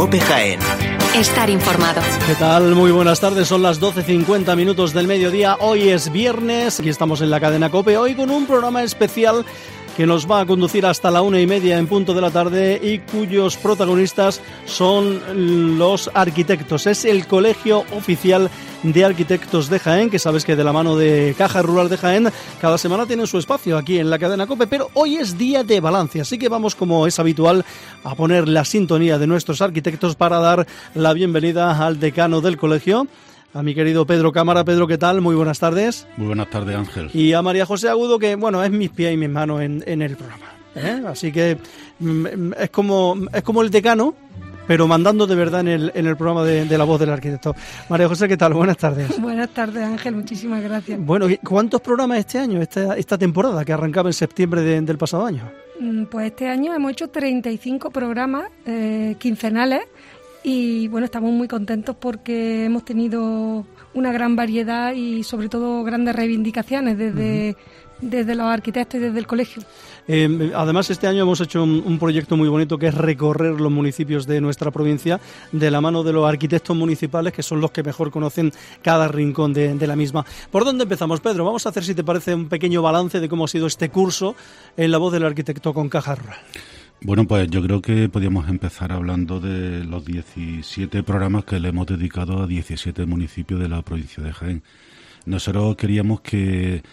COPE Jaén. Estar informado. ¿Qué tal? Muy buenas tardes, son las 12:50 minutos del mediodía. Hoy es viernes, aquí estamos en la cadena COPE, hoy con un programa especial que nos va a conducir hasta la 1:30 en punto de la tarde y cuyos protagonistas son los arquitectos. Es el Colegio Oficial de Arquitectos de Jaén, que sabes que de la mano de Caja Rural de Jaén cada semana tienen su espacio aquí en la cadena COPE, pero hoy es día de balance, así que vamos, como es habitual, a poner la sintonía de nuestros arquitectos para dar la bienvenida al decano del colegio, a mi querido Pedro Cámara. Pedro, ¿qué tal? Muy buenas tardes. Muy buenas tardes, Ángel. Y a María José Agudo, que bueno, es mis pies y mis manos en el programa, ¿eh? Así que es como el decano, pero mandando de verdad en el programa de La Voz del Arquitecto. María José, ¿qué tal? Buenas tardes. Buenas tardes, Ángel, muchísimas gracias. Bueno, ¿cuántos programas este año, esta temporada que arrancaba en septiembre del pasado año? Pues este año hemos hecho 35 programas quincenales y bueno, estamos muy contentos porque hemos tenido una gran variedad y sobre todo grandes reivindicaciones desde los arquitectos y desde el colegio. Además, este año hemos hecho un proyecto muy bonito que es recorrer los municipios de nuestra provincia de la mano de los arquitectos municipales, que son los que mejor conocen cada rincón de la misma. ¿Por dónde empezamos, Pedro? Vamos a hacer, si te parece, un pequeño balance de cómo ha sido este curso en La Voz del Arquitecto con Caja Rural. Bueno, pues yo creo que podríamos empezar hablando de los 17 programas que le hemos dedicado a 17 municipios de la provincia de Jaén. Nosotros queríamos que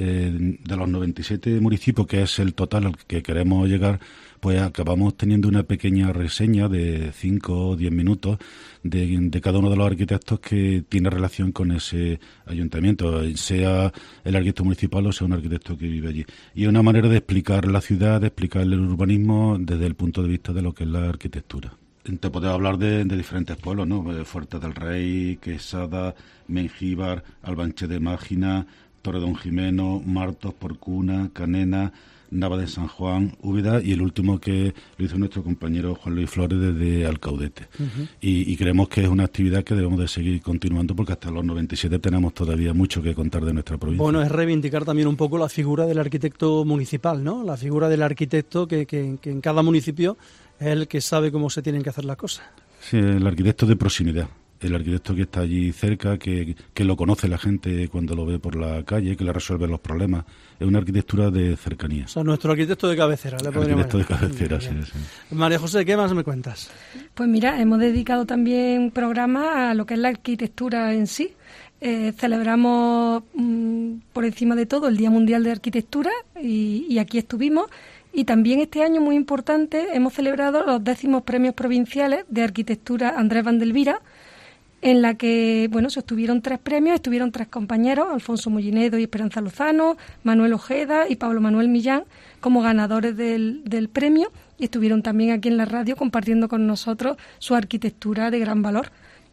de los 97 municipios, que es el total al que queremos llegar, pues acabamos teniendo una pequeña reseña de 5 o 10 minutos de cada uno de los arquitectos que tiene relación con ese ayuntamiento, sea el arquitecto municipal o sea un arquitecto que vive allí. Y es una manera de explicar la ciudad, de explicar el urbanismo desde el punto de vista de lo que es la arquitectura. Te podemos hablar de diferentes pueblos, ¿no? Fuerte del Rey, Quesada, Mengíbar, Albanche de Mágina, Torre Don Jimeno, Martos, Porcuna, Canena, Nava de San Juan, Úbeda y el último que lo hizo nuestro compañero Juan Luis Flores desde Alcaudete. Y creemos que es una actividad que debemos de seguir continuando porque hasta los 97 tenemos todavía mucho que contar de nuestra provincia. Bueno, es reivindicar también un poco la figura del arquitecto municipal, ¿no? La figura del arquitecto que en cada municipio es el que sabe cómo se tienen que hacer las cosas. Sí, el arquitecto de proximidad. El arquitecto que está allí cerca, que lo conoce la gente cuando lo ve por la calle, que le resuelve los problemas. Es una arquitectura de cercanía. O sea, nuestro arquitecto de cabecera, le podríamos llamar. Arquitecto de cabecera, sí. María José, ¿qué más me cuentas? Pues mira, hemos dedicado también programas a lo que es la arquitectura en sí. Celebramos por encima de todo el Día Mundial de Arquitectura y aquí estuvimos. Y también este año, muy importante, hemos celebrado los 10º Premios Provinciales de Arquitectura Andrés Vandelvira, en la que, bueno, se obtuvieron 3 premios, estuvieron 3 compañeros, Alfonso Mollinedo y Esperanza Lozano, Manuel Ojeda y Pablo Manuel Millán, como ganadores del premio, y estuvieron también aquí en la radio compartiendo con nosotros su arquitectura de gran valor.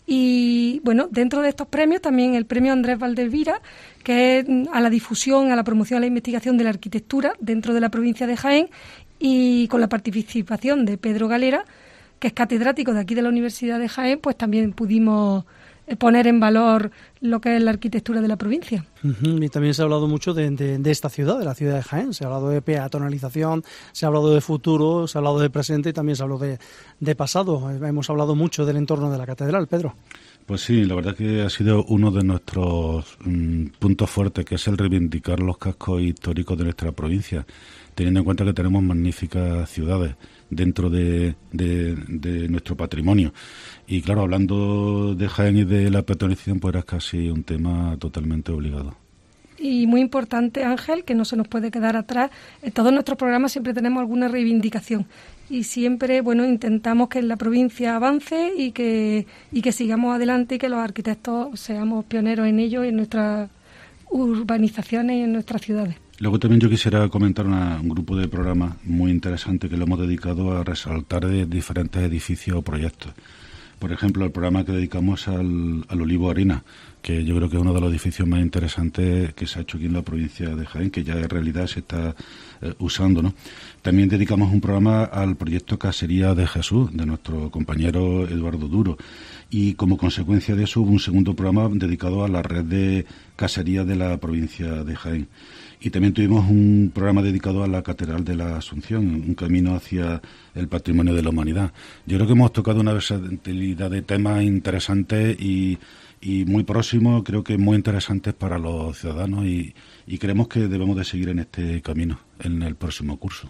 Y, bueno, dentro de estos premios también el premio Andrés Vandelvira, que es a la difusión, a la promoción, a la investigación de la arquitectura dentro de la provincia de Jaén, y con la participación de Pedro Galera, que es catedrático de aquí de la Universidad de Jaén, pues también pudimos poner en valor lo que es la arquitectura de la provincia. Y también se ha hablado mucho de esta ciudad, de la ciudad de Jaén. Se ha hablado de peatonalización, se ha hablado de futuro, se ha hablado de presente y también se ha hablado de pasado. Hemos hablado mucho del entorno de la catedral, Pedro. Pues sí, la verdad que ha sido uno de nuestros puntos fuertes, que es el reivindicar los cascos históricos de nuestra provincia, teniendo en cuenta que tenemos magníficas ciudades dentro de nuestro patrimonio. Y claro, hablando de Jaén y de la peatonalización, pues era casi un tema totalmente obligado. Y muy importante, Ángel, que no se nos puede quedar atrás. En todos nuestros programas siempre tenemos alguna reivindicación. Y siempre, bueno, intentamos que la provincia avance y que sigamos adelante y que los arquitectos seamos pioneros en ello, en nuestras urbanizaciones y en nuestras ciudades. Luego también yo quisiera comentar un grupo de programas muy interesante que lo hemos dedicado a resaltar de diferentes edificios o proyectos. Por ejemplo, el programa que dedicamos al Olivo Arena, que yo creo que es uno de los edificios más interesantes que se ha hecho aquí en la provincia de Jaén, que ya en realidad se está usando, ¿no? También dedicamos un programa al proyecto Casería de Jesús, de nuestro compañero Eduardo Duro, y como consecuencia de eso hubo un segundo programa dedicado a la red de caserías de la provincia de Jaén. Y también tuvimos un programa dedicado a la Catedral de la Asunción, un camino hacia el patrimonio de la humanidad. Yo creo que hemos tocado una versatilidad de temas interesantes y muy próximos, creo que muy interesantes para los ciudadanos y creemos que debemos de seguir en este camino en el próximo curso.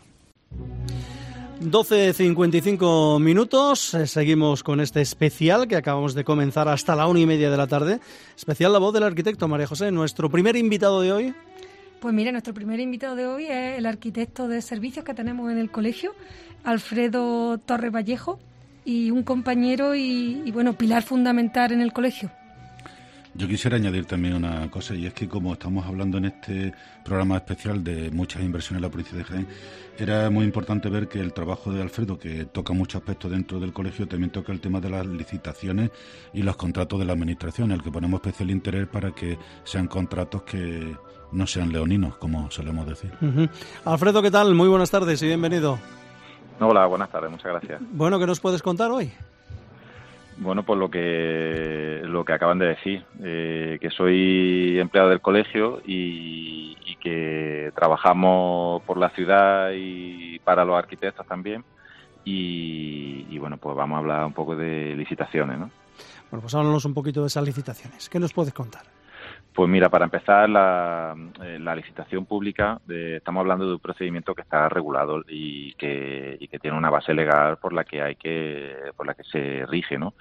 12:55 minutos, seguimos con este especial que acabamos de comenzar hasta la 1:30 de la tarde. Especial La Voz del Arquitecto, María José. Nuestro primer invitado de hoy. Pues mira, nuestro primer invitado de hoy es el arquitecto de servicios que tenemos en el colegio, Alfredo Torres Vallejo, y un compañero y bueno, pilar fundamental en el colegio. Yo quisiera añadir también una cosa, y es que como estamos hablando en este programa especial de muchas inversiones en la provincia de Jaén, era muy importante ver que el trabajo de Alfredo, que toca muchos aspectos dentro del colegio, también toca el tema de las licitaciones y los contratos de la administración, en el que ponemos especial interés para que sean contratos que no sean leoninos, como solemos decir. Alfredo, ¿qué tal? Muy buenas tardes y bienvenido. Hola, buenas tardes, muchas gracias. Bueno, ¿qué nos puedes contar hoy? Bueno, pues lo que acaban de decir, que soy empleado del colegio y que trabajamos por la ciudad y para los arquitectos también y bueno, pues vamos a hablar un poco de licitaciones, ¿no? Bueno, pues háblanos un poquito de esas licitaciones. ¿Qué nos puedes contar? Pues mira, para empezar, la licitación pública, estamos hablando de un procedimiento que está regulado y que tiene una base legal por la que se rige, ¿no?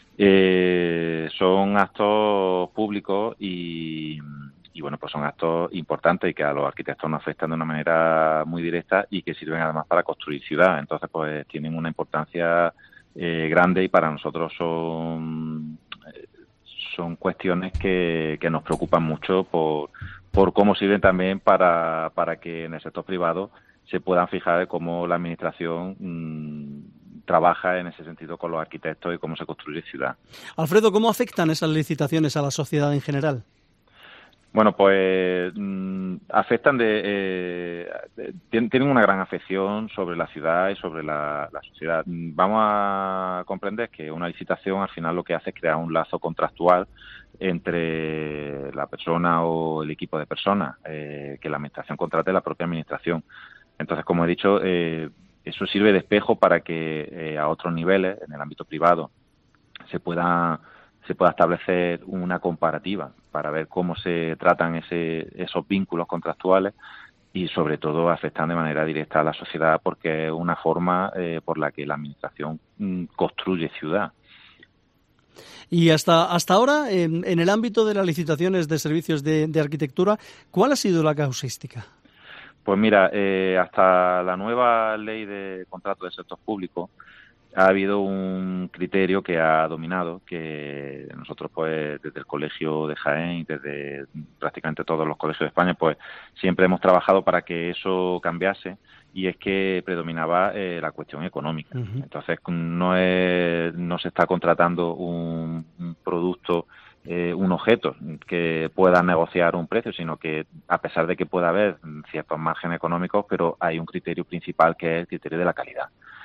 Son actos públicos y bueno, pues son actos importantes y que a los arquitectos nos afectan de una manera muy directa y que sirven además para construir ciudad. Entonces, pues tienen una importancia grande y para nosotros son cuestiones que nos preocupan mucho por cómo sirven también para que en el sector privado se puedan fijar cómo la administración trabaja en ese sentido con los arquitectos y cómo se construye ciudad. Alfredo, ¿cómo afectan esas licitaciones a la sociedad en general? Bueno, pues afectan tienen una gran afección sobre la ciudad y sobre la sociedad. Vamos a comprender que una licitación al final lo que hace es crear un lazo contractual entre la persona o el equipo de personas que la administración contrate la propia administración. Entonces, como he dicho, eso sirve de espejo para que a otros niveles, en el ámbito privado, se pueda establecer una comparativa para ver cómo se tratan esos vínculos contractuales y sobre todo afectan de manera directa a la sociedad porque es una forma por la que la administración construye ciudad. Y hasta ahora, en el ámbito de las licitaciones de servicios de arquitectura, ¿cuál ha sido la casuística? Pues mira, hasta la nueva ley de contratos del sector público ha habido un criterio que ha dominado, que nosotros pues desde el Colegio de Jaén y desde prácticamente todos los colegios de España pues siempre hemos trabajado para que eso cambiase y es que predominaba la cuestión económica. Uh-huh. Entonces no se está contratando un producto, un objeto que pueda negociar un precio, sino que a pesar de que pueda haber ciertos márgenes económicos, pero hay un criterio principal que es el criterio de la calidad.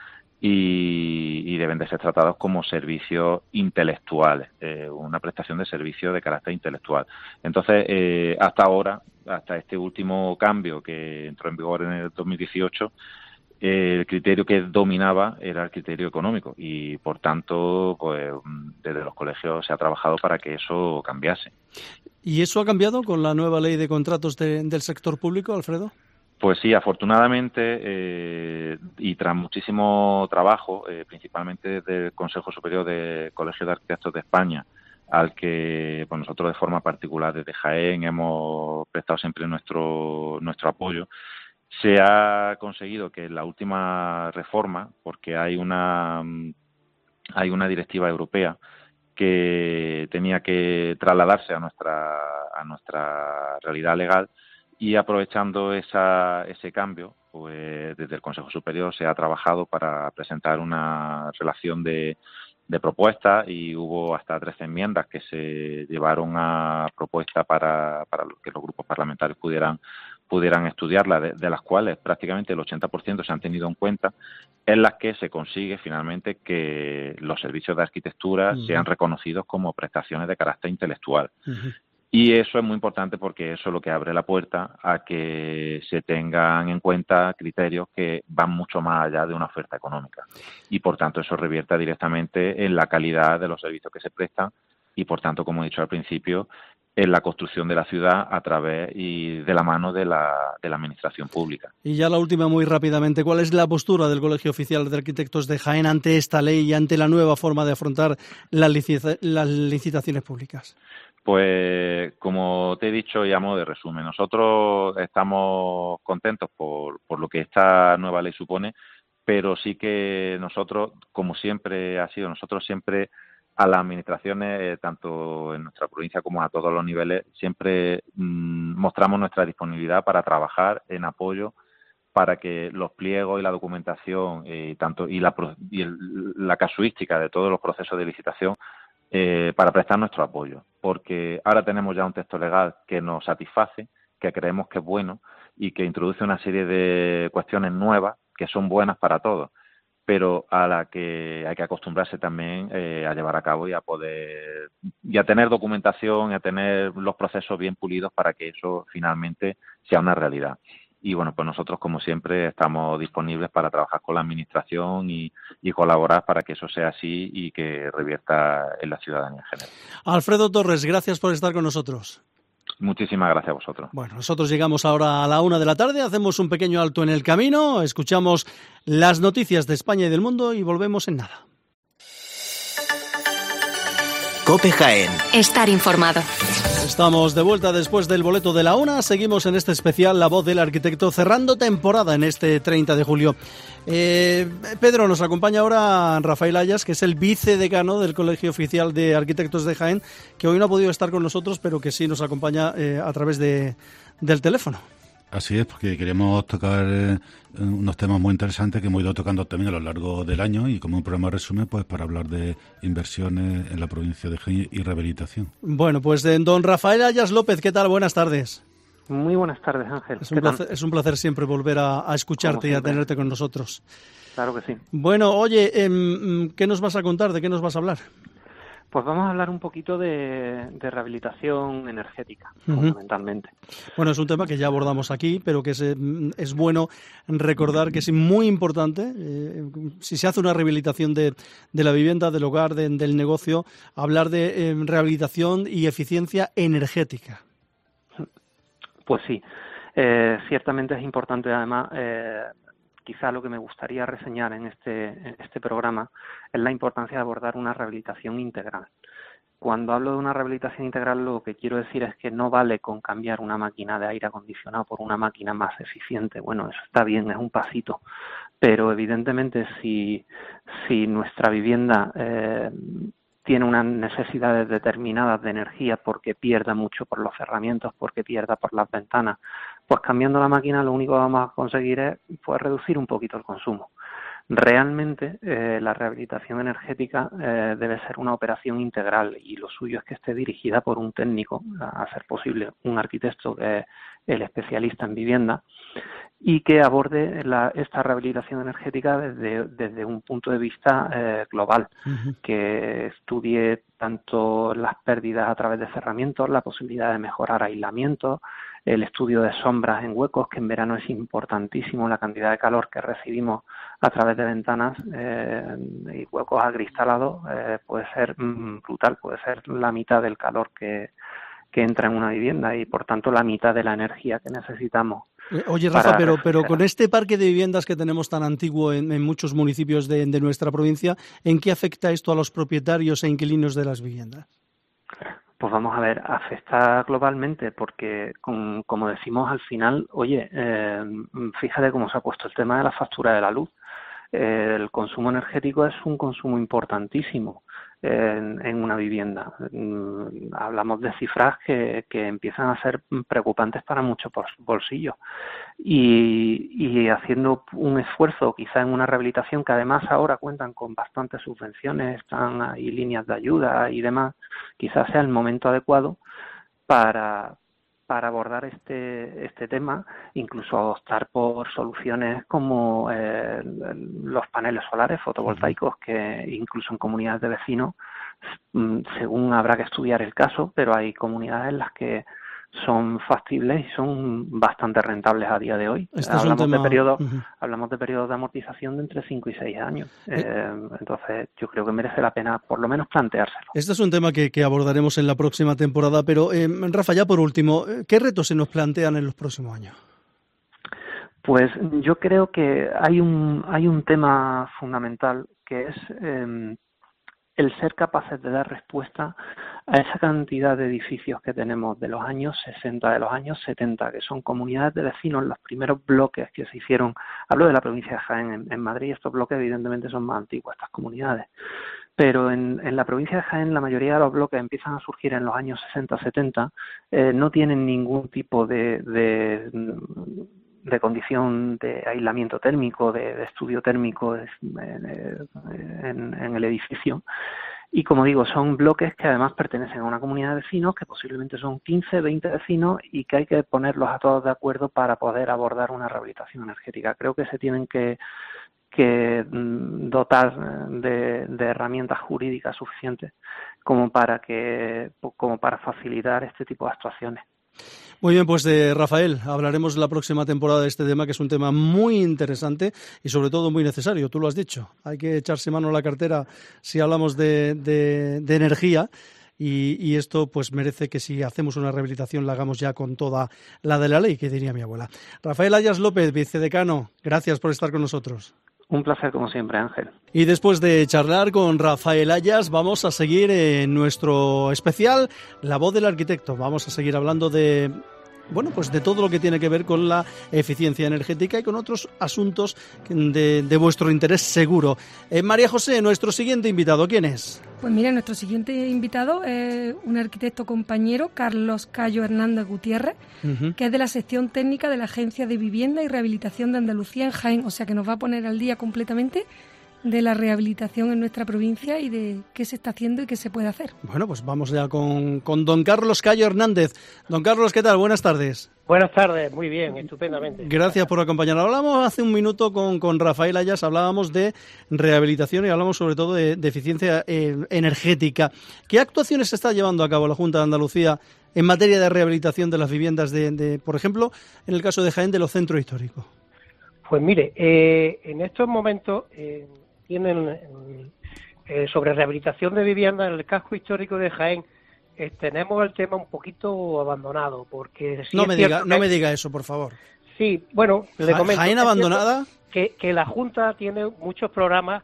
Y deben de ser tratados como servicios intelectuales, una prestación de servicio de carácter intelectual. Entonces, hasta este último cambio que entró en vigor en el 2018, el criterio que dominaba era el criterio económico y, por tanto, pues desde los colegios se ha trabajado para que eso cambiase. ¿Y eso ha cambiado con la nueva ley de contratos del sector público, Alfredo? Pues sí, afortunadamente, y tras muchísimo trabajo, principalmente desde el Consejo Superior de Colegios de Arquitectos de España, al que pues nosotros de forma particular desde Jaén hemos prestado siempre nuestro apoyo, se ha conseguido que en la última reforma, porque hay una directiva europea que tenía que trasladarse a nuestra realidad legal, y aprovechando ese cambio, pues desde el Consejo Superior se ha trabajado para presentar una relación de propuestas, y hubo hasta 13 enmiendas que se llevaron a propuesta para que los grupos parlamentarios pudieran estudiarlas, de las cuales prácticamente el 80% se han tenido en cuenta, en las que se consigue finalmente que los servicios de arquitectura sean reconocidos como prestaciones de carácter intelectual. Y eso es muy importante porque eso es lo que abre la puerta a que se tengan en cuenta criterios que van mucho más allá de una oferta económica. Y, por tanto, eso revierta directamente en la calidad de los servicios que se prestan y, por tanto, como he dicho al principio, en la construcción de la ciudad a través y de la mano de la administración pública. Y ya la última, muy rápidamente, ¿cuál es la postura del Colegio Oficial de Arquitectos de Jaén ante esta ley y ante la nueva forma de afrontar las licitaciones públicas? Pues, como te he dicho, y a modo de resumen, nosotros estamos contentos por lo que esta nueva ley supone, pero sí que nosotros, como siempre ha sido, nosotros siempre a las administraciones, tanto en nuestra provincia como a todos los niveles, siempre mostramos nuestra disponibilidad para trabajar en apoyo para que los pliegos y la documentación la casuística de todos los procesos de licitación para prestar nuestro apoyo, porque ahora tenemos ya un texto legal que nos satisface, que creemos que es bueno y que introduce una serie de cuestiones nuevas que son buenas para todos, pero a la que hay que acostumbrarse también a llevar a cabo y a tener documentación y a tener los procesos bien pulidos para que eso finalmente sea una realidad. Y bueno, pues nosotros, como siempre, estamos disponibles para trabajar con la administración y colaborar para que eso sea así y que revierta en la ciudadanía en general. Alfredo Torres, gracias por estar con nosotros. Muchísimas gracias a vosotros. Bueno, nosotros llegamos ahora a la 1 de la tarde, hacemos un pequeño alto en el camino, escuchamos las noticias de España y del mundo y volvemos en nada. COPE Jaén. Estar informado. Estamos de vuelta después del boleto de la 1. Seguimos en este especial La Voz del Arquitecto, cerrando temporada en este 30 de julio. Pedro, nos acompaña ahora Rafael Ayas, que es el vicedecano del Colegio Oficial de Arquitectos de Jaén, que hoy no ha podido estar con nosotros, pero que sí nos acompaña a través del teléfono. Así es, porque queremos tocar unos temas muy interesantes que hemos ido tocando también a lo largo del año y como un programa resumen, pues para hablar de inversiones en la provincia de Jaén y rehabilitación. Bueno, pues don Rafael Ayas López, ¿qué tal? Buenas tardes. Muy buenas tardes, Ángel. Es un placer siempre volver a escucharte y a tenerte con nosotros. Claro que sí. Bueno, oye, ¿qué nos vas a contar? ¿De qué nos vas a hablar? Pues vamos a hablar un poquito de rehabilitación energética, fundamentalmente. Bueno, es un tema que ya abordamos aquí, pero que es bueno recordar que es muy importante, si se hace una rehabilitación de la vivienda, del hogar, del negocio, hablar de rehabilitación y eficiencia energética. Pues sí, ciertamente es importante. Además, quizá lo que me gustaría reseñar en este programa es la importancia de abordar una rehabilitación integral. Cuando hablo de una rehabilitación integral, lo que quiero decir es que no vale con cambiar una máquina de aire acondicionado por una máquina más eficiente. Bueno, eso está bien, es un pasito, pero evidentemente si nuestra vivienda tiene unas necesidades determinadas de energía porque pierda mucho por los cerramientos, porque pierda por las ventanas, pues cambiando la máquina lo único que vamos a conseguir es pues reducir un poquito el consumo. Realmente la rehabilitación energética debe ser una operación integral y lo suyo es que esté dirigida por un técnico, a ser posible un arquitecto que es el especialista en vivienda, y que aborde esta rehabilitación energética desde un punto de vista global, que estudie tanto las pérdidas a través de cerramientos, la posibilidad de mejorar aislamiento, el estudio de sombras en huecos, que en verano es importantísimo, la cantidad de calor que recibimos a través de ventanas y huecos acristalados puede ser brutal, puede ser la mitad del calor que entra en una vivienda y por tanto la mitad de la energía que necesitamos. Oye, Rafa, pero con este parque de viviendas que tenemos tan antiguo en muchos municipios de nuestra provincia, ¿en qué afecta esto a los propietarios e inquilinos de las viviendas? Pues vamos a ver, afecta globalmente porque, como decimos al final, oye, fíjate cómo se ha puesto el tema de la factura de la luz. El consumo energético es un consumo importantísimo. en una vivienda. Hablamos de cifras que empiezan a ser preocupantes para muchos bolsillos. Y haciendo un esfuerzo quizá en una rehabilitación que además ahora cuentan con bastantes subvenciones, están ahí líneas de ayuda y demás, quizás sea el momento adecuado para abordar este tema, incluso optar por soluciones como los paneles solares fotovoltaicos, que incluso en comunidades de vecinos, según habrá que estudiar el caso, pero hay comunidades en las que son factibles y son bastante rentables a día de hoy. Hablamos de periodos de amortización de entre 5 y 6 años. Entonces, yo creo que merece la pena por lo menos planteárselo. Este es un tema que abordaremos en la próxima temporada, pero Rafa, ya por último, ¿qué retos se nos plantean en los próximos años? Pues yo creo que hay un tema fundamental que es el ser capaces de dar respuesta a esa cantidad de edificios que tenemos de los años 60, de los años 70, que son comunidades de vecinos, los primeros bloques que se hicieron. Hablo de la provincia de Jaén. En Madrid estos bloques evidentemente son más antiguos, estas comunidades. Pero en la provincia de Jaén la mayoría de los bloques empiezan a surgir en los años 60-70, no tienen ningún tipo de condición de aislamiento térmico, de estudio térmico en el edificio. Y como digo, son bloques que además pertenecen a una comunidad de vecinos que posiblemente son 15, 20 vecinos y que hay que ponerlos a todos de acuerdo para poder abordar una rehabilitación energética. Creo que se tienen que dotar de herramientas jurídicas suficientes como para facilitar este tipo de actuaciones. Muy bien, pues Rafael, hablaremos la próxima temporada de este tema, que es un tema muy interesante y sobre todo muy necesario, tú lo has dicho. Hay que echarse mano a la cartera si hablamos de energía y esto pues merece que si hacemos una rehabilitación la hagamos ya con toda la de la ley, que diría mi abuela. Rafael Ayas López, vicedecano, gracias por estar con nosotros. Un placer, como siempre, Ángel. Y después de charlar con Rafael Ayas, vamos a seguir en nuestro especial La Voz del Arquitecto. Vamos a seguir hablando de todo lo que tiene que ver con la eficiencia energética y con otros asuntos de vuestro interés seguro. María José, nuestro siguiente invitado, ¿quién es? Pues mira, nuestro siguiente invitado es un arquitecto compañero, Carlos Cayo Hernández Gutiérrez, que es de la sección técnica de la Agencia de Vivienda y Rehabilitación de Andalucía en Jaén, o sea que nos va a poner al día completamente de la rehabilitación en nuestra provincia y de qué se está haciendo y qué se puede hacer. Bueno, pues vamos ya con don Carlos Cayo Hernández. Don Carlos, ¿qué tal? Buenas tardes. Buenas tardes, muy bien, estupendamente. Gracias por acompañarnos. Hablamos hace un minuto con Rafael Ayas, hablábamos de rehabilitación y hablamos sobre todo de eficiencia energética. ¿Qué actuaciones se está llevando a cabo la Junta de Andalucía en materia de rehabilitación de las viviendas por ejemplo, en el caso de Jaén, de los centros históricos? Pues mire, en estos momentos tienen sobre rehabilitación de viviendas en el casco histórico de Jaén. Tenemos el tema un poquito abandonado, porque no me diga eso, por favor. Sí, bueno, le comento. ¿Jaén abandonada? Que la Junta tiene muchos programas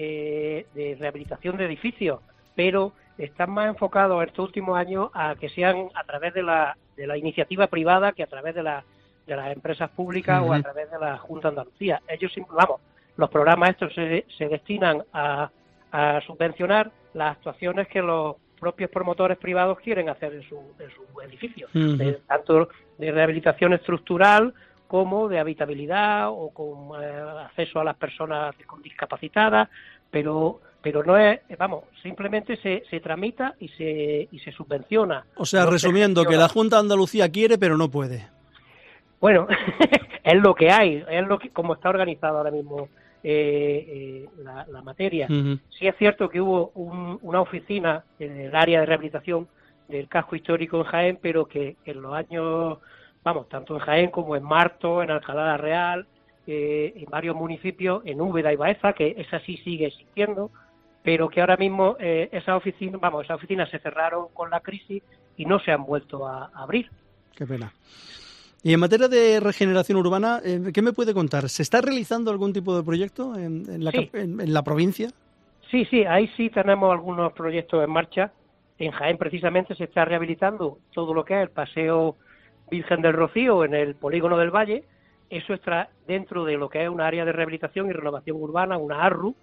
de rehabilitación de edificios, pero están más enfocados en estos últimos años a que sean a través de la iniciativa privada que a través de las empresas públicas o a través de la Junta de Andalucía. Ellos, los programas estos se destinan a subvencionar las actuaciones que los propios promotores privados quieren hacer en su edificio, tanto de rehabilitación estructural como de habitabilidad o con acceso a las personas discapacitadas, pero no es, simplemente se tramita y se subvenciona. O sea, resumiendo, que la Junta de Andalucía quiere pero no puede. Bueno, es lo que hay, como está organizado ahora mismo la materia. Sí es cierto que hubo una oficina en el área de rehabilitación del casco histórico en Jaén, pero que en los años, tanto en Jaén como en Marto, en Alcalá de la Real, en varios municipios, en Úbeda y Baeza, que esa sí sigue existiendo, pero que ahora mismo esas oficinas se cerraron con la crisis y no se han vuelto a abrir. Qué pena. Y en materia de regeneración urbana, ¿qué me puede contar? ¿Se está realizando algún tipo de proyecto en la provincia? Sí, ahí sí tenemos algunos proyectos en marcha. En Jaén precisamente se está rehabilitando todo lo que es el Paseo Virgen del Rocío en el Polígono del Valle. Eso está dentro de lo que es un área de rehabilitación y renovación urbana, una ARRU,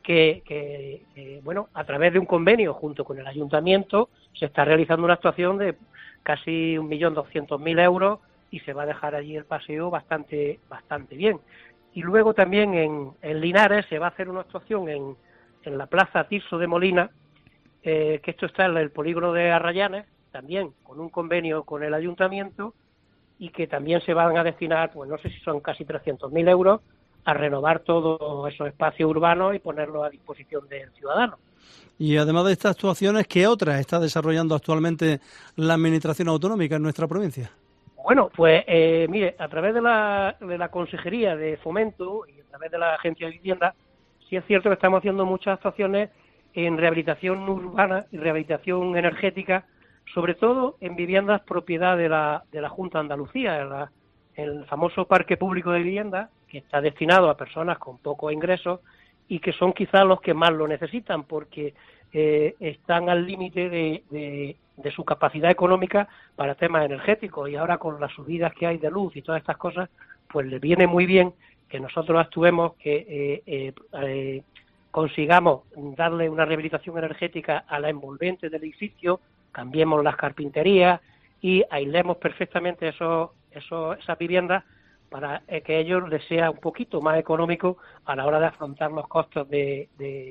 bueno, a través de un convenio junto con el ayuntamiento se está realizando una actuación de casi 1.200.000 euros y se va a dejar allí el paseo bastante bien. Y luego también en Linares se va a hacer una actuación en la Plaza Tirso de Molina, que esto está en el polígono de Arrayanes, también con un convenio con el ayuntamiento, y que también se van a destinar, pues no sé si son casi 300.000 euros, a renovar todos esos espacios urbanos y ponerlos a disposición del ciudadano. Y además de estas actuaciones, ¿qué otras está desarrollando actualmente la Administración Autonómica en nuestra provincia? Bueno, pues mire, a través de la Consejería de Fomento y a través de la Agencia de Vivienda, sí es cierto que estamos haciendo muchas actuaciones en rehabilitación urbana y rehabilitación energética, sobre todo en viviendas propiedad de la Junta de Andalucía, el famoso parque público de vivienda, que está destinado a personas con pocos ingresos y que son quizás los que más lo necesitan, porque están al límite de su capacidad económica para temas energéticos, y ahora con las subidas que hay de luz y todas estas cosas, pues les viene muy bien que nosotros actuemos, que consigamos darle una rehabilitación energética a la envolvente del edificio, cambiemos las carpinterías y aislemos perfectamente esas viviendas para que a ellos les sea un poquito más económico a la hora de afrontar los costos de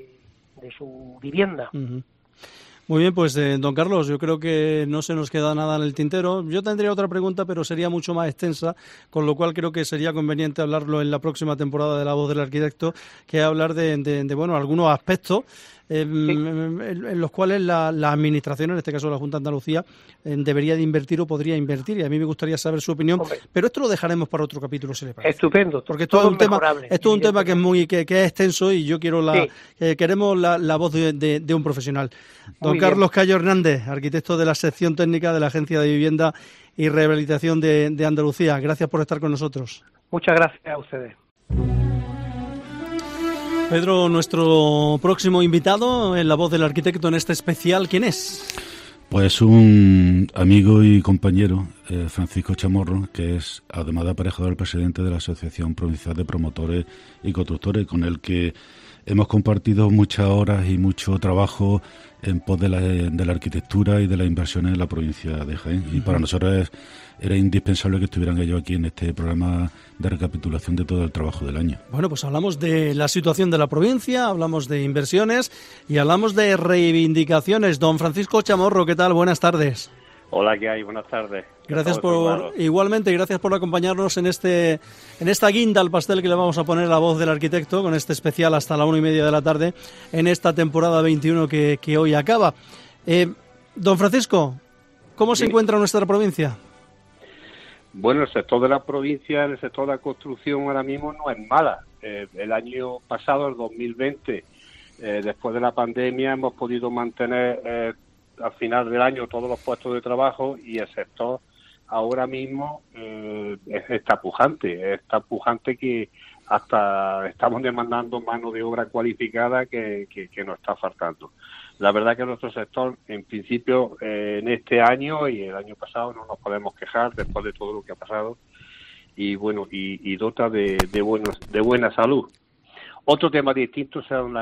su vivienda. Uh-huh. Muy bien, pues don Carlos, yo creo que no se nos queda nada en el tintero. Yo tendría otra pregunta, pero sería mucho más extensa, con lo cual creo que sería conveniente hablarlo en la próxima temporada de La Voz del Arquitecto, que es hablar de bueno, algunos aspectos en los cuales la Administración, en este caso la Junta de Andalucía, debería de invertir o podría invertir, y a mí me gustaría saber su opinión. Hombre, pero esto lo dejaremos para otro capítulo, si le parece. Estupendo. Porque esto es un tema que es extenso, y yo quiero queremos la voz de un profesional. Don Carlos Cayo Hernández, arquitecto de la sección técnica de la Agencia de Vivienda y Rehabilitación de Andalucía. Gracias por estar con nosotros. Muchas gracias a ustedes. Pedro, nuestro próximo invitado en La Voz del Arquitecto en este especial, ¿quién es? Pues un amigo y compañero, Francisco Chamorro, que es además de aparejador presidente de la Asociación Provincial de Promotores y Constructores, con el que hemos compartido muchas horas y mucho trabajo en pos de la arquitectura y de las inversiones en la provincia de Jaén. Y para nosotros era indispensable que estuvieran ellos aquí en este programa de recapitulación de todo el trabajo del año. Bueno, pues hablamos de la situación de la provincia, hablamos de inversiones y hablamos de reivindicaciones. Don Francisco Chamorro, ¿qué tal? Buenas tardes. Hola, ¿qué hay? Buenas tardes. Igualmente, gracias por acompañarnos en esta guinda al pastel que le vamos a poner a La Voz del Arquitecto, con este especial hasta la 1:30 de la tarde, en esta temporada 21 que hoy acaba. Don Francisco, ¿cómo se encuentra nuestra provincia? Bueno, el sector de la provincia, el sector de la construcción ahora mismo no es mala. El año pasado, el 2020, después de la pandemia, hemos podido mantener al final del año todos los puestos de trabajo, y el sector ahora mismo está pujante que hasta estamos demandando mano de obra cualificada que nos está faltando. La verdad que nuestro sector, en principio, en este año y el año pasado, no nos podemos quejar después de todo lo que ha pasado, y bueno, y dota de buena salud. Otro tema distinto son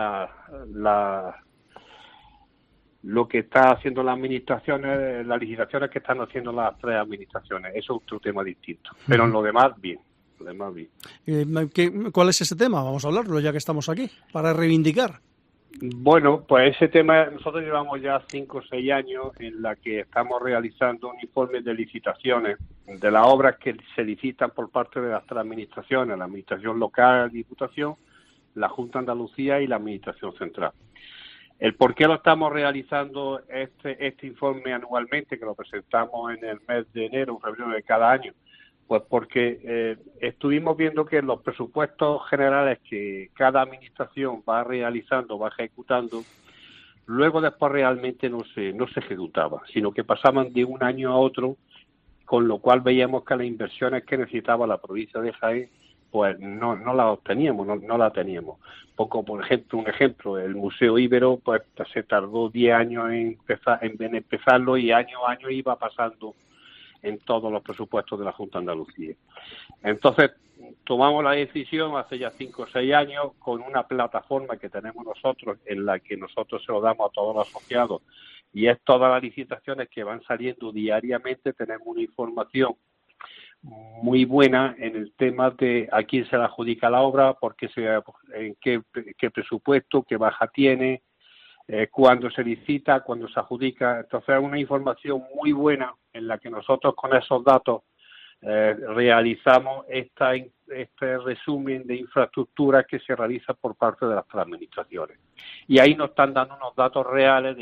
lo que está haciendo las administraciones, las legislaciones que están haciendo las tres administraciones. Eso es otro tema distinto. Pero en lo demás, bien. ¿Cuál es ese tema? Vamos a hablarlo ya que estamos aquí, para reivindicar. Bueno, pues ese tema, nosotros llevamos ya 5 o 6 años en la que estamos realizando un informe de licitaciones de las obras que se licitan por parte de las tres administraciones, la administración local, la Diputación, la Junta de Andalucía y la administración central. El por qué lo estamos realizando este informe anualmente, que lo presentamos en el mes de enero, febrero de cada año, pues porque estuvimos viendo que los presupuestos generales que cada administración va realizando, va ejecutando, luego después realmente no se ejecutaba, sino que pasaban de un año a otro, con lo cual veíamos que las inversiones que necesitaba la provincia de Jaén pues no las obteníamos, no la teníamos. Por ejemplo, el Museo Ibero pues se tardó 10 años en empezarlo, y año a año iba pasando en todos los presupuestos de la Junta de Andalucía. Entonces, tomamos la decisión hace ya 5 o 6 años con una plataforma que tenemos nosotros, en la que nosotros se lo damos a todos los asociados, y es todas las licitaciones que van saliendo diariamente. Tenemos una información muy buena en el tema de a quién se le adjudica la obra, en qué presupuesto, qué baja tiene, cuándo se licita, cuándo se adjudica. Entonces es una información muy buena en la que nosotros con esos datos realizamos este resumen de infraestructuras que se realiza por parte de las tres administraciones. Y ahí nos están dando unos datos reales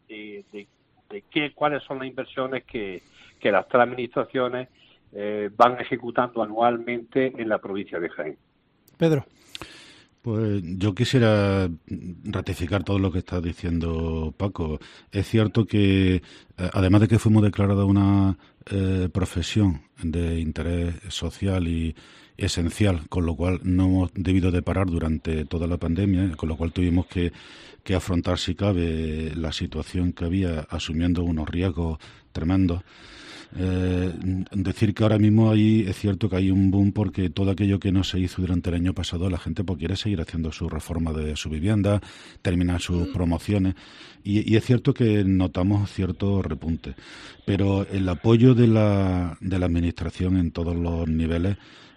de cuáles son las inversiones que las tres administraciones van ejecutando anualmente en la provincia de Jaén. Pedro. Pues yo quisiera ratificar todo lo que está diciendo Paco. Es cierto que, además de que fuimos declarados una profesión de interés social y esencial, con lo cual no hemos debido de parar durante toda la pandemia, con lo cual tuvimos que afrontar, si cabe, la situación que había, asumiendo unos riesgos tremendos. Decir que ahora mismo ahí es cierto que hay un boom, porque todo aquello que no se hizo durante el año pasado, la gente pues quiere seguir haciendo su reforma de su vivienda, terminar sus promociones, y es cierto que notamos cierto repunte, pero el apoyo de la administración en todos los niveles.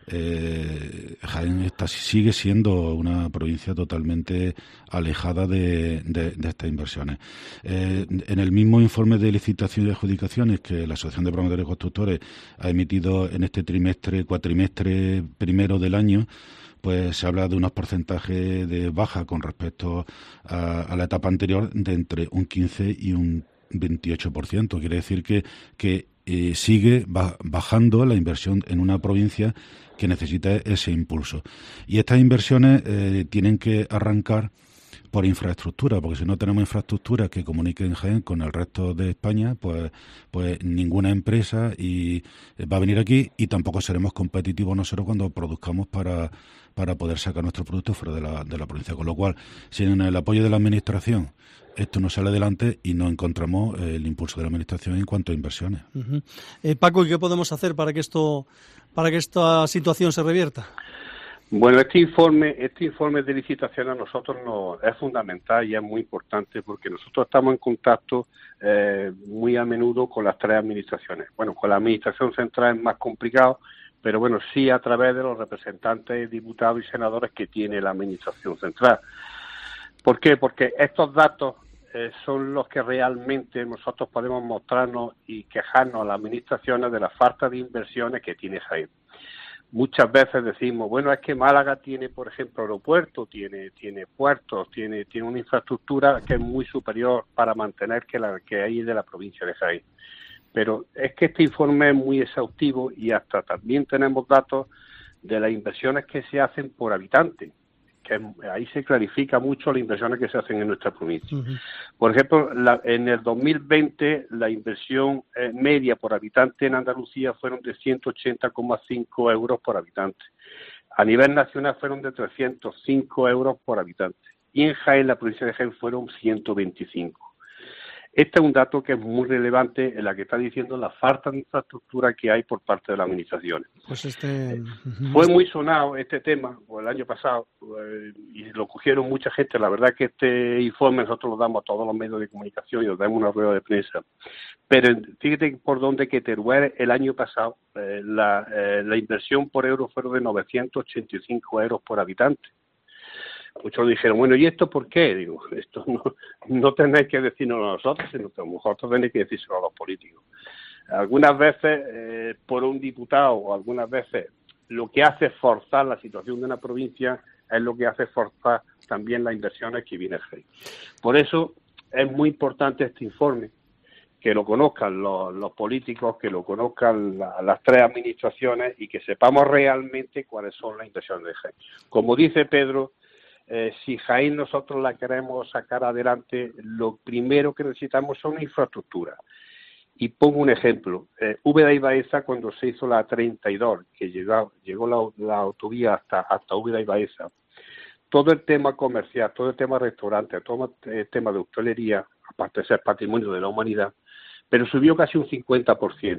Jaén sigue siendo una provincia totalmente alejada de estas inversiones. En el mismo informe de licitación y adjudicaciones que la Asociación de Promotores y Constructores ha emitido en este cuatrimestre primero del año, pues se habla de unos porcentajes de baja con respecto a la etapa anterior de entre un 15 y un 28%. Quiere decir que sigue bajando la inversión en una provincia que necesita ese impulso. Y estas inversiones tienen que arrancar por infraestructura, porque si no tenemos infraestructuras que comuniquen Jaén con el resto de España, pues ninguna empresa va a venir aquí, y tampoco seremos competitivos nosotros cuando produzcamos para poder sacar nuestros productos fuera de la provincia. Con lo cual, sin el apoyo de la Administración, esto no sale adelante y no encontramos el impulso de la Administración en cuanto a inversiones. Uh-huh. Paco, ¿y qué podemos hacer para que esta situación se revierta? Bueno, este informe de licitación a nosotros es fundamental y es muy importante, porque nosotros estamos en contacto muy a menudo con las tres administraciones. Bueno, con la Administración Central es más complicado, pero bueno, sí a través de los representantes, diputados y senadores que tiene la Administración Central. ¿Por qué? Porque estos datos son los que realmente nosotros podemos mostrarnos y quejarnos a las administraciones de la falta de inversiones que tiene Jaén. Muchas veces decimos, bueno, es que Málaga tiene, por ejemplo, aeropuerto, tiene puertos, tiene una infraestructura que es muy superior para mantener que hay de la provincia de Jaén. Pero es que este informe es muy exhaustivo, y hasta también tenemos datos de las inversiones que se hacen por habitante, que ahí se clarifica mucho las inversiones que se hacen en nuestra provincia. Uh-huh. Por ejemplo, en el 2020 la inversión media por habitante en Andalucía fueron de 180,5 euros por habitante. A nivel nacional fueron de 305 euros por habitante. Y en Jaén, la provincia de Jaén, fueron 125. Este es un dato que es muy relevante en la que está diciendo la falta de infraestructura que hay por parte de las administraciones. Pues fue muy sonado este tema el año pasado, y lo cogieron mucha gente. La verdad que este informe nosotros lo damos a todos los medios de comunicación y nos damos una rueda de prensa. Pero fíjate por dónde que Teruel el año pasado la inversión por euro fueron de 985 euros por habitante. Muchos dijeron, bueno, ¿y esto por qué? Digo, esto no tenéis que decirnos a nosotros, sino que vosotros tenéis que decírselo a los políticos. Algunas veces, por un diputado, o algunas veces, lo que hace forzar la situación de una provincia es lo que hace forzar también las inversiones que viene a Jaén. Por eso es muy importante este informe, que lo conozcan los políticos, que lo conozcan las tres administraciones, y que sepamos realmente cuáles son las inversiones de Jaén. Como dice Pedro, si Jaén nosotros la queremos sacar adelante, lo primero que necesitamos son infraestructura. Y pongo un ejemplo. Úbeda y Baeza, cuando se hizo la 32, que llegó la autovía hasta Úbeda y Baeza, todo el tema comercial, todo el tema restaurante, todo el tema de hostelería, aparte de ser patrimonio de la humanidad, pero subió casi un 50%.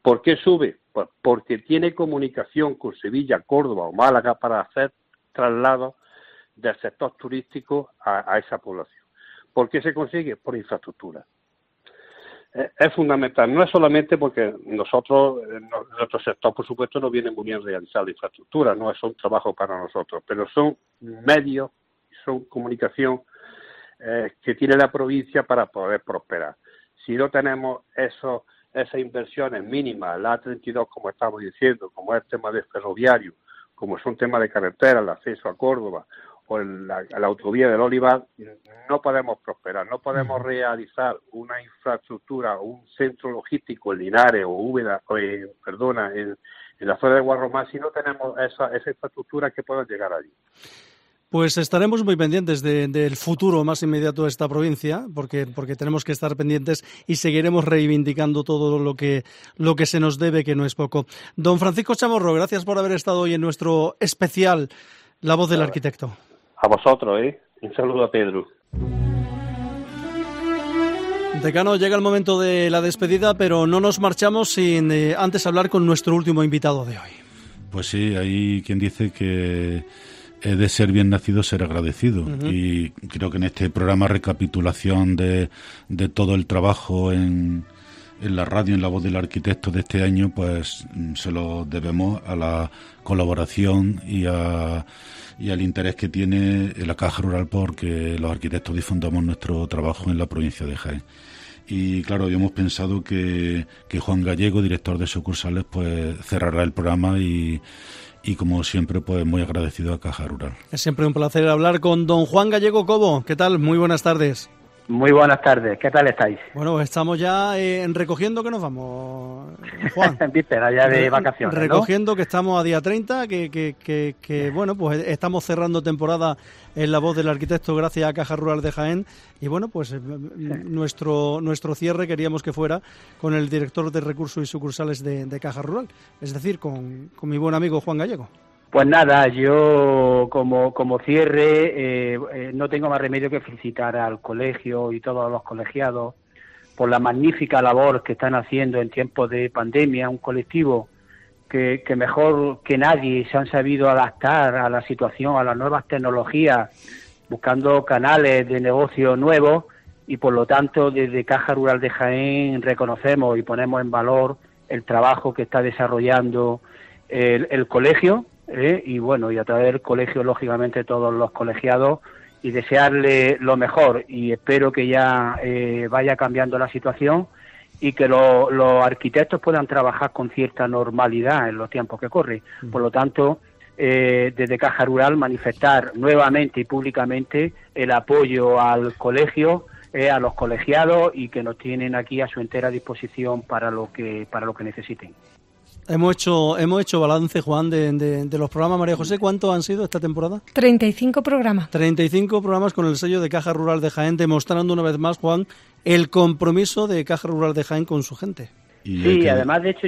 ¿Por qué sube? Pues porque tiene comunicación con Sevilla, Córdoba o Málaga para hacer traslados del sector turístico a esa población. ¿Por qué se consigue? Por infraestructura. Es fundamental, no es solamente porque nuestro sector, por supuesto, no viene muy bien realizar la infraestructura, no es un trabajo para nosotros, pero son medios, son comunicación que tiene la provincia para poder prosperar. Si no tenemos esas inversiones mínimas, la A32, como estamos diciendo, como es el tema de ferroviario, como son temas de carretera, el acceso a Córdoba, o la autovía del Olivar, no podemos prosperar, no podemos realizar una infraestructura, un centro logístico en Linares o Úbeda, en la zona de Guarromán, si no tenemos esa infraestructura que pueda llegar allí. Pues estaremos muy pendientes del futuro más inmediato de esta provincia, porque tenemos que estar pendientes y seguiremos reivindicando todo lo que se nos debe, que no es poco. Don Francisco Chamorro, gracias por haber estado hoy en nuestro especial La Voz del Arquitecto. A vosotros, un saludo a Pedro. Decano, llega el momento de la despedida, pero no nos marchamos sin antes hablar con nuestro último invitado de hoy. Pues sí, hay quien dice que de ser bien nacido ser agradecido. Uh-huh. Y creo que en este programa recapitulación de todo el trabajo en la radio, en La Voz del Arquitecto de este año, pues se lo debemos a la colaboración y al interés que tiene la Caja Rural porque los arquitectos difundamos nuestro trabajo en la provincia de Jaén. Y claro, habíamos pensado que Juan Gallego, director de sucursales, pues cerrará el programa y como siempre, pues muy agradecido a Caja Rural. Es siempre un placer hablar con don Juan Gallego Cobo. ¿Qué tal? Muy buenas tardes. Muy buenas tardes, ¿qué tal estáis? Bueno, estamos ya recogiendo que nos vamos, Juan. Víspera ya de vacaciones, recogiendo, ¿no? Que estamos a día 30, que bueno, pues estamos cerrando temporada en La Voz del Arquitecto gracias a Caja Rural de Jaén. Y bueno, pues nuestro cierre queríamos que fuera con el director de recursos y sucursales de Caja Rural, es decir, con mi buen amigo Juan Gallego. Pues nada, yo como cierre no tengo más remedio que felicitar al colegio y todos los colegiados por la magnífica labor que están haciendo en tiempos de pandemia, un colectivo que mejor que nadie se han sabido adaptar a la situación, a las nuevas tecnologías, buscando canales de negocio nuevos y por lo tanto desde Caja Rural de Jaén reconocemos y ponemos en valor el trabajo que está desarrollando el colegio. Y bueno, y a través del colegio, lógicamente, todos los colegiados y desearle lo mejor y espero que ya vaya cambiando la situación y que los arquitectos puedan trabajar con cierta normalidad en los tiempos que corren. Por lo tanto, desde Caja Rural manifestar nuevamente y públicamente el apoyo al colegio, a los colegiados y que nos tienen aquí a su entera disposición para lo que necesiten. Hemos hecho balance, Juan, de los programas. María José, ¿cuántos han sido esta temporada? 35 programas. 35 programas con el sello de Caja Rural de Jaén, demostrando una vez más, Juan, el compromiso de Caja Rural de Jaén con su gente. Sí, además, de hecho,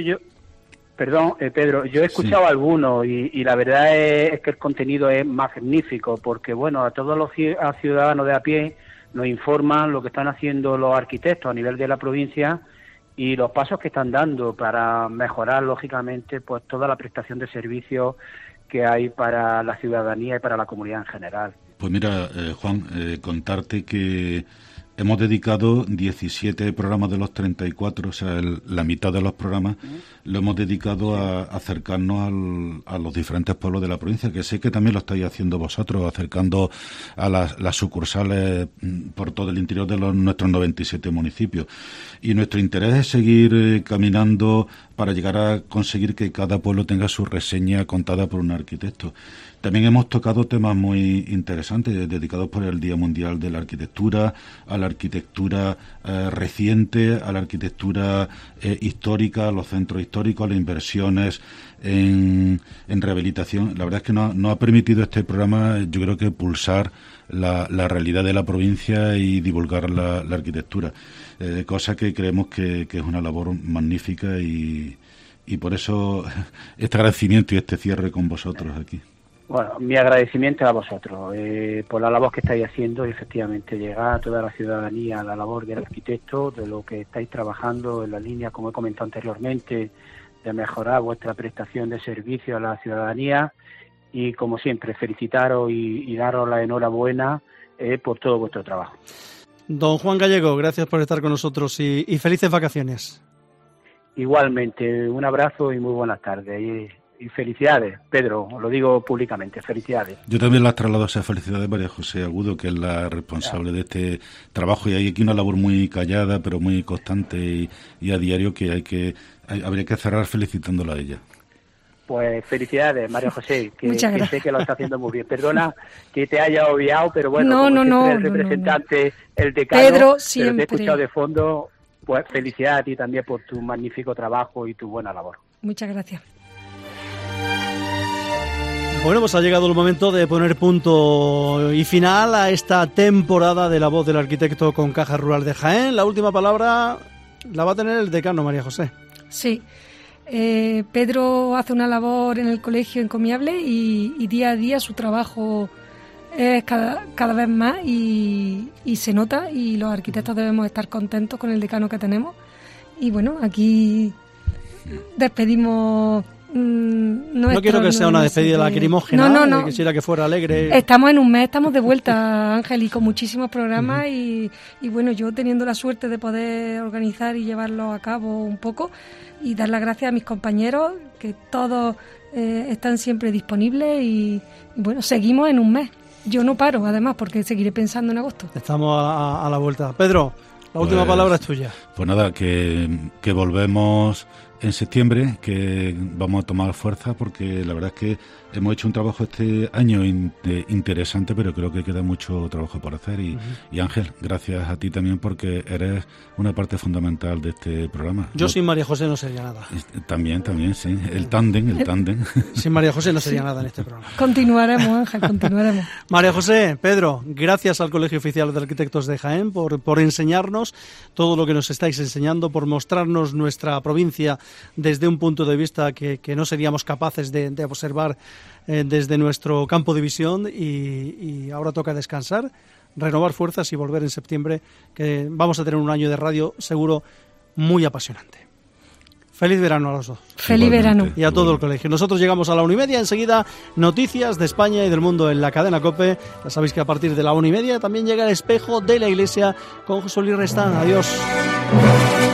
Pedro, yo he escuchado algunos y la verdad es que el contenido es magnífico, porque, bueno, a todos los ciudadanos de a pie nos informan lo que están haciendo los arquitectos a nivel de la provincia y los pasos que están dando para mejorar, lógicamente, pues toda la prestación de servicios que hay para la ciudadanía y para la comunidad en general. Pues mira, Juan, contarte que hemos dedicado 17 programas de los 34, o sea, la mitad de los programas, lo hemos dedicado a acercarnos a los diferentes pueblos de la provincia, que sé que también lo estáis haciendo vosotros, acercando a las sucursales por todo el interior de nuestros 97 municipios. Y nuestro interés es seguir caminando para llegar a conseguir que cada pueblo tenga su reseña contada por un arquitecto. También hemos tocado temas muy interesantes dedicados por el Día Mundial de la Arquitectura, a la arquitectura reciente, a la arquitectura histórica, a los centros históricos, a las inversiones en rehabilitación. La verdad es que no ha permitido este programa, yo creo que pulsar la realidad de la provincia y divulgar la arquitectura, cosa que creemos que es una labor magnífica y por eso este agradecimiento y este cierre con vosotros aquí. Bueno, mi agradecimiento a vosotros por la labor que estáis haciendo y efectivamente llegar a toda la ciudadanía a la labor del arquitecto, de lo que estáis trabajando en la línea, como he comentado anteriormente, de mejorar vuestra prestación de servicio a la ciudadanía y, como siempre, felicitaros y daros la enhorabuena por todo vuestro trabajo. Don Juan Gallego, gracias por estar con nosotros y felices vacaciones. Igualmente, un abrazo y muy buenas tardes. Y felicidades, Pedro, os lo digo públicamente, felicidades. Yo también las traslado esas felicidades a María José Agudo, que es la responsable de este trabajo, y hay aquí una labor muy callada, pero muy constante y a diario que habría que cerrar felicitándola a ella. Pues felicidades, María José, que sé que lo está haciendo muy bien. Perdona que te haya obviado, pero bueno, el representante, el decano, Pedro, pero te he escuchado de fondo, pues felicidades a ti también por tu magnífico trabajo y tu buena labor. Muchas gracias. Bueno, pues ha llegado el momento de poner punto y final a esta temporada de La Voz del Arquitecto con Caja Rural de Jaén. La última palabra la va a tener el decano, María José. Sí. Pedro hace una labor en el colegio encomiable y día a día su trabajo es cada vez más y se nota, y los arquitectos debemos estar contentos con el decano que tenemos. Y bueno, aquí despedimos... No quiero que sea una despedida lacrimógena, no. Quisiera que fuera alegre. Estamos en un mes, estamos de vuelta, Ángel, y con muchísimos programas y bueno, yo teniendo la suerte de poder organizar y llevarlo a cabo un poco, y dar las gracias a mis compañeros, que todos están siempre disponibles y bueno, seguimos en un mes. Yo no paro, además, porque seguiré pensando en agosto. Estamos a la vuelta. Pedro, la última palabra es tuya. Pues nada, que volvemos en septiembre, que vamos a tomar fuerza, porque la verdad es que hemos hecho un trabajo este año interesante, pero creo que queda mucho trabajo por hacer. Y Ángel, gracias a ti también, porque eres una parte fundamental de este programa. Yo sin María José no sería nada. También, sí. El tándem. Sin María José no sería nada en este programa. Continuaremos, Ángel, continuaremos. María José, Pedro, gracias al Colegio Oficial de Arquitectos de Jaén por enseñarnos todo lo que nos estáis enseñando, por mostrarnos nuestra provincia desde un punto de vista que no seríamos capaces de observar desde nuestro campo de visión, y ahora toca descansar, renovar fuerzas y volver en septiembre, que vamos a tener un año de radio seguro muy apasionante. Feliz verano a los dos. Feliz verano. Y a todo el colegio. Nosotros llegamos a la 1:30, enseguida noticias de España y del mundo en la cadena COPE. Ya sabéis que a partir de la 1:30 también llega el espejo de la iglesia con José Luis Restán. Adiós.